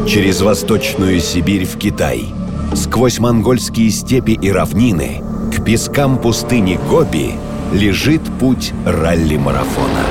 Через Восточную Сибирь в Китай, сквозь монгольские степи и равнины, к пескам пустыни Гоби лежит путь ралли-марафона.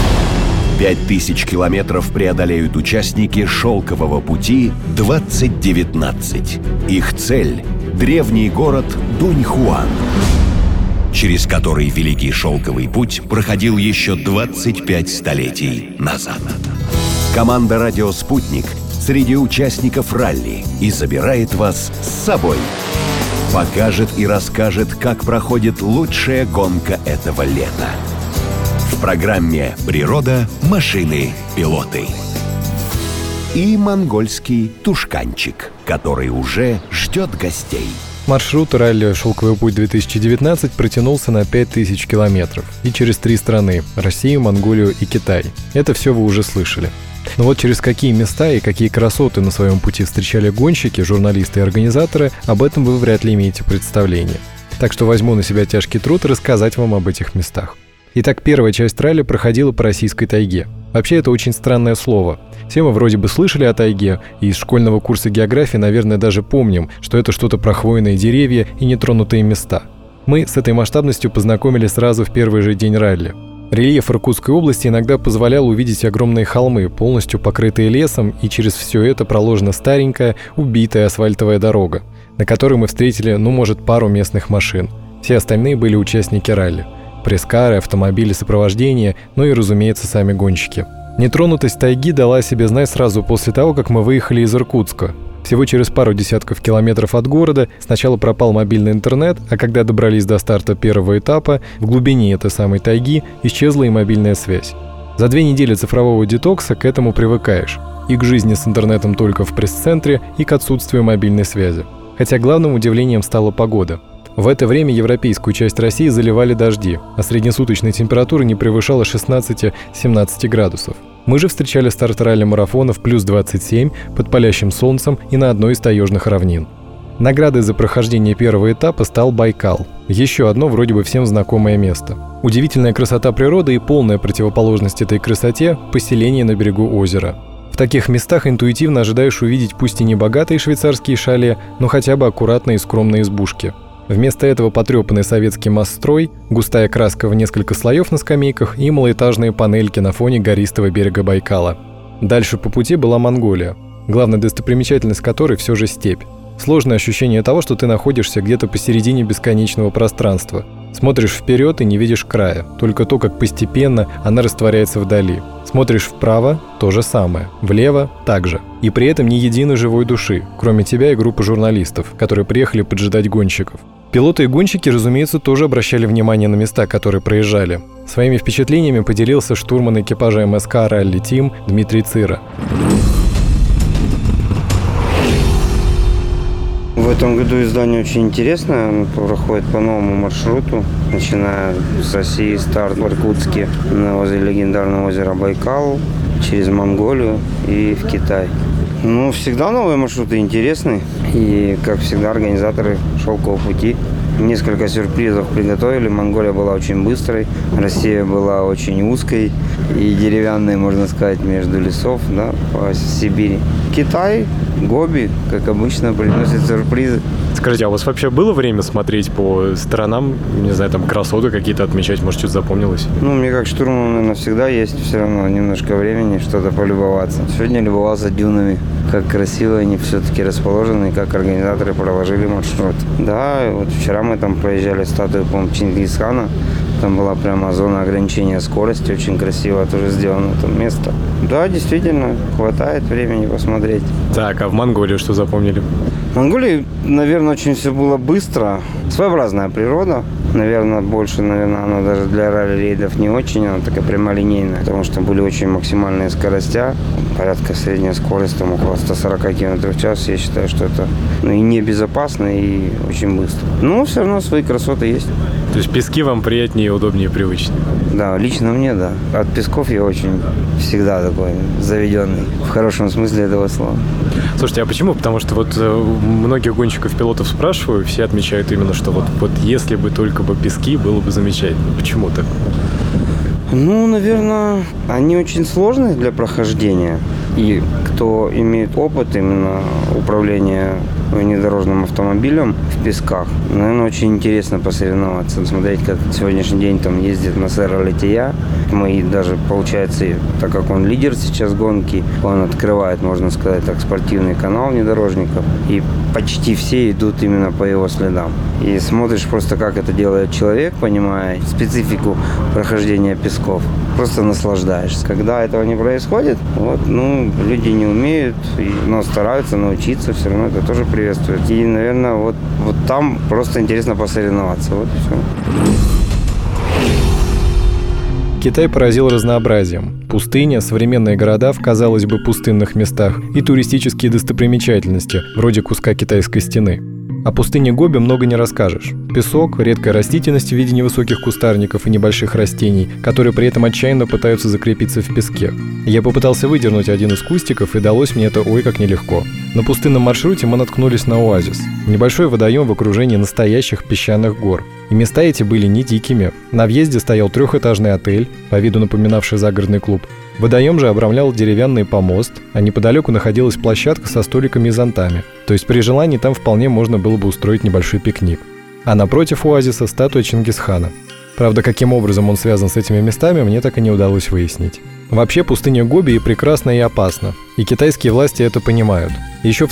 5000 километров преодолеют участники шелкового пути 2019. Их цель – древний город Дуньхуан, через который Великий Шелковый путь проходил еще 25 столетий назад. Команда «Радио Спутник» среди участников ралли и забирает вас с собой. Покажет и расскажет, как проходит лучшая гонка этого лета. В программе «Природа, машины, пилоты». И монгольский тушканчик, который уже ждет гостей. Маршрут ралли «Шелковый путь-2019» протянулся на 5000 километров и через 3 страны – Россию, Монголию и Китай. Это все вы уже слышали. Но вот через какие места и какие красоты на своем пути встречали гонщики, журналисты и организаторы, об этом вы вряд ли имеете представление. Так что возьму на себя тяжкий труд рассказать вам об этих местах. Итак, первая часть ралли проходила по российской тайге. Вообще, это очень странное слово. Все мы вроде бы слышали о тайге, и из школьного курса географии, наверное, даже помним, что это что-то про хвойные деревья и нетронутые места. Мы с этой масштабностью познакомились сразу в первый же день ралли. Рельеф Иркутской области иногда позволял увидеть огромные холмы, полностью покрытые лесом, и через все это проложена старенькая, убитая асфальтовая дорога, на которой мы встретили, может, пару местных машин. Все остальные были участники ралли. Пресс-кары, автомобили сопровождения, и, разумеется, сами гонщики. Нетронутость тайги дала о себе знать сразу после того, как мы выехали из Иркутска. Всего через пару десятков километров от города сначала пропал мобильный интернет, а когда добрались до старта первого этапа, в глубине этой самой тайги исчезла и мобильная связь. За 2 недели цифрового детокса к этому привыкаешь. И к жизни с интернетом только в пресс-центре, и к отсутствию мобильной связи. Хотя главным удивлением стала погода. В это время европейскую часть России заливали дожди, а среднесуточная температура не превышала 16-17 градусов. Мы же встречали старт ралли-марафона в плюс 27 под палящим солнцем и на одной из таежных равнин. Наградой за прохождение первого этапа стал Байкал. Еще одно вроде бы всем знакомое место. Удивительная красота природы и полная противоположность этой красоте – поселение на берегу озера. В таких местах интуитивно ожидаешь увидеть пусть и не богатые швейцарские шале, но хотя бы аккуратные и скромные избушки. Вместо этого потрепанный советский мосстрой, густая краска в несколько слоев на скамейках и малоэтажные панельки на фоне гористого берега Байкала. Дальше по пути была Монголия, главная достопримечательность которой все же степь. Сложное ощущение того, что ты находишься где-то посередине бесконечного пространства. Смотришь вперед и не видишь края, только то, как постепенно она растворяется вдали. Смотришь вправо – то же самое, влево – так же. И при этом ни единой живой души, кроме тебя и группы журналистов, которые приехали поджидать гонщиков. Пилоты и гонщики, разумеется, тоже обращали внимание на места, которые проезжали. Своими впечатлениями поделился штурман экипажа МСК «Ралли Тим» Дмитрий Цыра. В этом году издание очень интересное, оно проходит по новому маршруту, начиная с России, старт в Иркутске, возле легендарного озера Байкал, через Монголию и в Китай. Всегда новые маршруты интересны, и, как всегда, организаторы «Шелкового пути» несколько сюрпризов приготовили. Монголия была очень быстрой, Россия была очень узкой и деревянной, можно сказать, между лесов, по Сибири. Китай, Гоби, как обычно, приносит сюрпризы. Скажите, а у вас вообще было время смотреть по сторонам, не знаю, красоты какие-то отмечать, может, что-то запомнилось? Мне как штурману, наверное, всегда есть все равно немножко времени что-то полюбоваться. Сегодня любовался дюнами, как красиво они все-таки расположены, как организаторы проложили маршрут. Да, вот вчера мы там проезжали статую, по-моему, Чингисхана. Там была прямо зона ограничения скорости, очень красиво тоже сделано там место. Да, действительно, хватает времени посмотреть. Так, а в Монголии что запомнили? В Монголии, наверное, очень все было быстро. Своеобразная природа. Наверное, больше, она даже для ралли-рейдов не очень, она такая прямолинейная, потому что были очень максимальные скоростя, порядка средняя скорость, около 140 км в час. Я считаю, что это и небезопасно, и очень быстро. Но все равно свои красоты есть. То есть пески вам приятнее, удобнее, привычнее? Да, лично мне, да. От песков я очень всегда такой заведенный, в хорошем смысле этого слова. Слушайте, а почему? Потому что многих гонщиков-пилотов спрашиваю, все отмечают именно, что вот если бы только бы пески, было бы замечательно. Почему так? Наверное, они очень сложные для прохождения. И кто имеет опыт именно управления внедорожным автомобилем в песках, наверное, очень интересно посоревноваться, смотреть, как сегодняшний день там ездит Насер Аль-Аттия. Мы даже, получается, так как он лидер сейчас гонки, он открывает, можно сказать так, спортивный канал внедорожников, и почти все идут именно по его следам. И смотришь просто, как это делает человек, понимая специфику прохождения песков, просто наслаждаешься. Когда этого не происходит, люди не умеют, но стараются научиться, все равно это тоже приветствует. И, наверное, вот там просто интересно посоревноваться. Вот и все. Китай поразил разнообразием. Пустыня, современные города в, казалось бы, пустынных местах и туристические достопримечательности, вроде куска китайской стены. О пустыне Гоби много не расскажешь. Песок, редкая растительность в виде невысоких кустарников и небольших растений, которые при этом отчаянно пытаются закрепиться в песке. Я попытался выдернуть один из кустиков, и далось мне это ой как нелегко. На пустынном маршруте мы наткнулись на оазис. Небольшой водоем в окружении настоящих песчаных гор. И места эти были не дикими. На въезде стоял трехэтажный отель, по виду напоминавший загородный клуб. Водоем же обрамлял деревянный помост, а неподалеку находилась площадка со столиками и зонтами. То есть при желании там вполне можно было бы устроить небольшой пикник. А напротив оазиса статуя Чингисхана. Правда, каким образом он связан с этими местами, мне так и не удалось выяснить. Вообще, пустыня Гоби и прекрасна, и опасна. И китайские власти это понимают. Еще в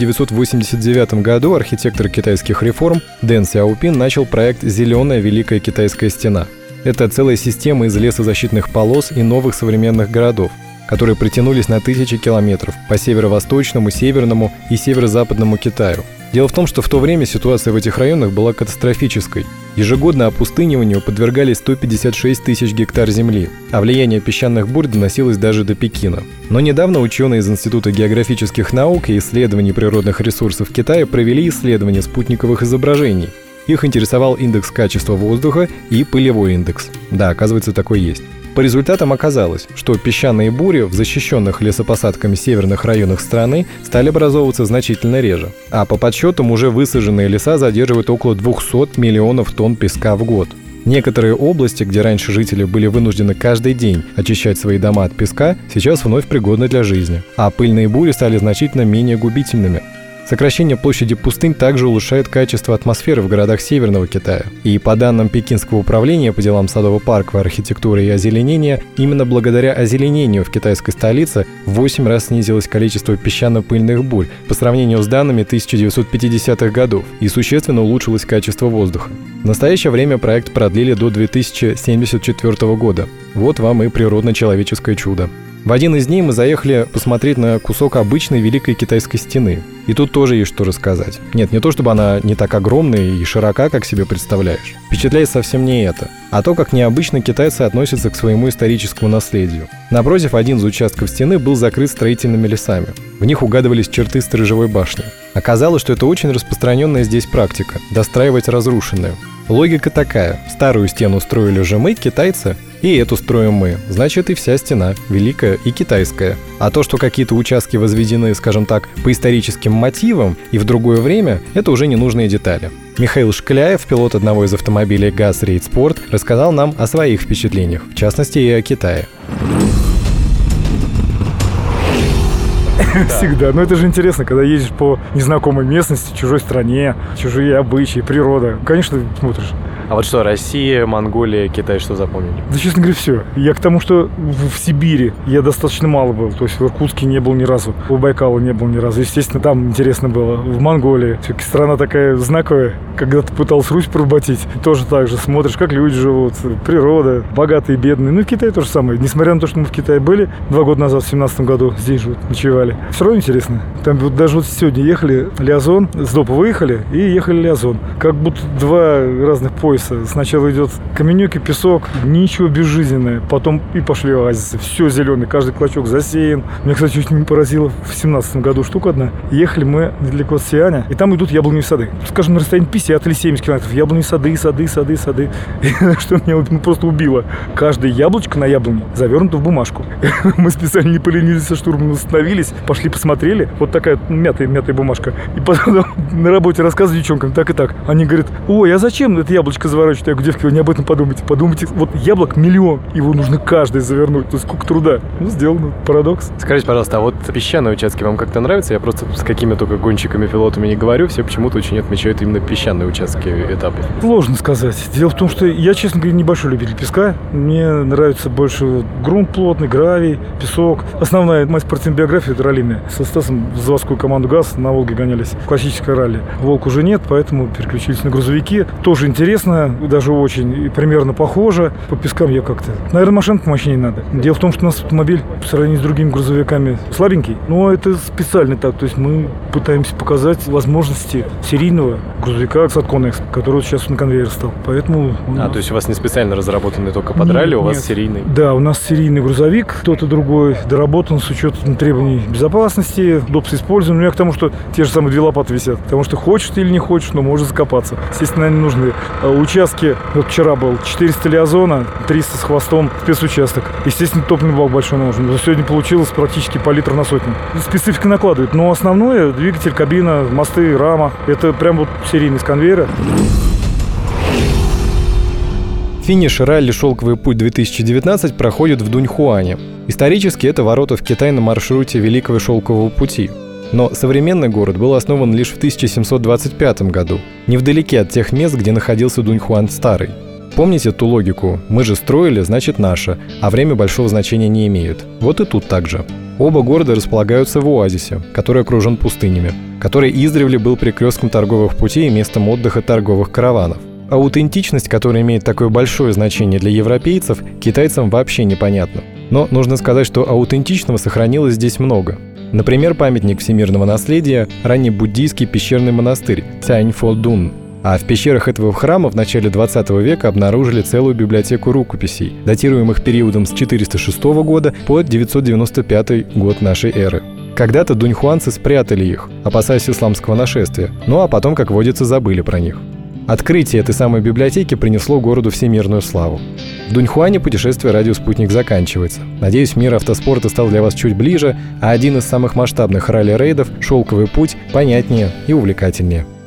1989 году архитектор китайских реформ Дэн Сяопин начал проект «Зеленая Великая Китайская стена». Это целая система из лесозащитных полос и новых современных городов, которые протянулись на тысячи километров по северо-восточному, северному и северо-западному Китаю. Дело в том, что в то время ситуация в этих районах была катастрофической. Ежегодно опустыниванию подвергались 156 тысяч гектар земли, а влияние песчаных бурь доносилось даже до Пекина. Но недавно ученые из Института географических наук и исследований природных ресурсов Китая провели исследование спутниковых изображений. Их интересовал индекс качества воздуха и пылевой индекс. Да, оказывается, такой есть. По результатам оказалось, что песчаные бури в защищенных лесопосадками северных районах страны стали образовываться значительно реже. А по подсчетам уже высаженные леса задерживают около 200 миллионов тонн песка в год. Некоторые области, где раньше жители были вынуждены каждый день очищать свои дома от песка, сейчас вновь пригодны для жизни. А пыльные бури стали значительно менее губительными. Сокращение площади пустынь также улучшает качество атмосферы в городах Северного Китая. И по данным Пекинского управления по делам садово-парковой архитектуры и озеленения, именно благодаря озеленению в китайской столице в 8 раз снизилось количество песчано-пыльных бурь по сравнению с данными 1950-х годов и существенно улучшилось качество воздуха. В настоящее время проект продлили до 2074 года. Вот вам и природно-человеческое чудо. В один из дней мы заехали посмотреть на кусок обычной Великой Китайской стены. И тут тоже есть что рассказать. Нет, не то чтобы она не так огромная и широка, как себе представляешь. Впечатляет совсем не это, а то, как необычно китайцы относятся к своему историческому наследию. Напротив, один из участков стены был закрыт строительными лесами. В них угадывались черты сторожевой башни. Оказалось, что это очень распространенная здесь практика – достраивать разрушенное. Логика такая. Старую стену строили же мы, китайцы, и эту строим мы. Значит, и вся стена великая и китайская. А то, что какие-то участки возведены, скажем так, по историческим мотивам и в другое время, это уже ненужные детали. Михаил Шкляев, пилот одного из автомобилей ГАЗ Рейд Спорт, рассказал нам о своих впечатлениях, в частности и о Китае. Всегда. Но это же интересно, когда едешь по незнакомой местности, чужой стране, чужие обычаи, природа. Конечно, смотришь. А вот что, Россия, Монголия, Китай, что запомнили? Да, честно говоря, все. Я к тому, что в Сибири я достаточно мало был. То есть в Иркутске не был ни разу, в Байкале не был ни разу. Естественно, там интересно было. В Монголии. Все-таки страна такая знаковая. Когда ты пытался Русь поработить, тоже так же смотришь, как люди живут, природа, богатые, бедные. Ну и в Китае то же самое. Несмотря на то, что мы в Китае были 2 года назад, в 2017 году, здесь же ночевали. Все равно интересно. Там вот даже вот сегодня ехали Лиазон, с Допа выехали и ехали Лиазон. Как будто 2 разных пояса. Сначала идет каменюки, песок, ничего безжизненное. Потом и пошли оазисы. Все зеленый, каждый клочок засеян. Меня, кстати, очень поразило в 2017 году штука одна. Ехали мы недалеко от Сианя, и там идут яблоневые сады. Скажем, на расстоянии 50 или 70 километров. Яблоневые сады, сады. И что меня просто убило. Каждое яблочко на яблоне завернуто в бумажку. Мы специально не поленились со штурмом, остановились, пошли посмотрели, вот такая мятая бумажка. И потом на работе рассказываю девчонкам, так и так. Они говорят, ой, а зачем это яблочко заворачивать? Я говорю, девки, вы не об этом подумайте. Подумайте, вот яблок миллион, его нужно каждый завернуть. То есть сколько труда. Ну, сделано. Парадокс. Скажите, пожалуйста, а вот песчаные участки вам как-то нравятся? Я просто с какими только гонщиками, пилотами не говорю, все почему-то очень отмечают именно песчаные участки этапов. Сложно сказать. Дело в том, что я, честно говоря, небольшой любитель песка. Мне нравится больше грунт плотный, гравий, песок. Основная моя спортивная биография — это раллиная. Со Стасом в заводскую команду ГАЗ на Волге гонялись. Классическое ралли. Волк уже нет, поэтому переключились на грузовики. Тоже интересно, даже очень, и примерно похоже. По пескам я как-то... Наверное, машин помощнее не надо. Дело в том, что у нас автомобиль по сравнению с другими грузовиками слабенький, но это специально так. То есть мы пытаемся показать возможности серийного грузовика Саткон Экс, который сейчас на конвейер стал. Поэтому... то есть у вас не специально разработанный только под ралли, у вас серийный? Да, у нас серийный грузовик, кто-то другой доработан с учетом требований безопасности, удобства использования. Ну, я к тому, что те же самые 2 лопаты висят. Потому что хочешь ты или не хочешь, но можешь закопаться. Естественно, они нужны. Участки, вот вчера был 400 лиазона, 300 с хвостом, спецучасток. Естественно, топливный бак большой нужен. Но сегодня получилось практически по литру на сотню. Специфика накладывает. Но основное — двигатель, кабина, мосты, рама. Это прям вот серийный с конвейера. Финиш ралли «Шелковый путь-2019» проходит в Дуньхуане. Исторически это ворота в Китай на маршруте Великого Шелкового пути. Но современный город был основан лишь в 1725 году, невдалеке от тех мест, где находился Дуньхуан Старый. Помните ту логику «мы же строили, значит наше, а время большого значения не имеет». Вот и тут так же. Оба города располагаются в оазисе, который окружен пустынями, который издревле был перекрестком торговых путей и местом отдыха торговых караванов. Аутентичность, которая имеет такое большое значение для европейцев, китайцам вообще непонятна. Но нужно сказать, что аутентичного сохранилось здесь много. Например, памятник всемирного наследия – ранний буддийский пещерный монастырь Цяньфодун. А в пещерах этого храма в начале 20 века обнаружили целую библиотеку рукописей, датируемых периодом с 406 года по 995 год нашей эры. Когда-то дуньхуанцы спрятали их, опасаясь исламского нашествия, ну а потом, как водится, забыли про них. Открытие этой самой библиотеки принесло городу всемирную славу. В Дуньхуане путешествие «Радио Спутник» заканчивается. Надеюсь, мир автоспорта стал для вас чуть ближе, а один из самых масштабных ралли-рейдов «Шелковый путь» понятнее и увлекательнее.